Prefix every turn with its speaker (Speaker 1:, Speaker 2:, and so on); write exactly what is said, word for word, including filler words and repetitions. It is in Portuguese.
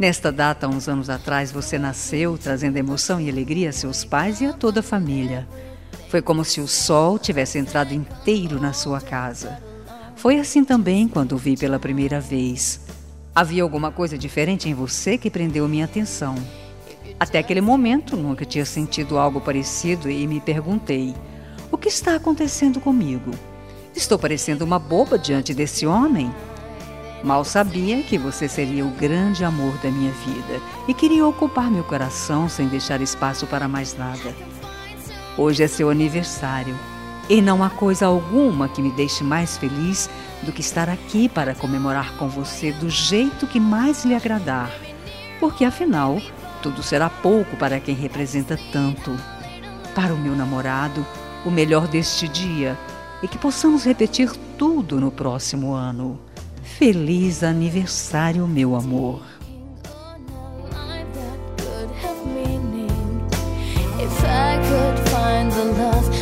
Speaker 1: Nesta data, há uns anos atrás, você nasceu, trazendo emoção e alegria a seus pais e a toda a família. Foi como se o sol tivesse entrado inteiro na sua casa. Foi assim também quando o vi pela primeira vez. Havia alguma coisa diferente em você que prendeu minha atenção. Até aquele momento, nunca tinha sentido algo parecido e me perguntei: o que está acontecendo comigo? Estou parecendo uma boba diante desse homem? Mal sabia que você seria o grande amor da minha vida e queria ocupar meu coração sem deixar espaço para mais nada. Hoje é seu aniversário e não há coisa alguma que me deixe mais feliz do que estar aqui para comemorar com você do jeito que mais lhe agradar, porque afinal, tudo será pouco para quem representa tanto. Para o meu namorado, o melhor deste dia é que possamos repetir tudo no próximo ano. Feliz aniversário, meu amor.
Speaker 2: If I could find the love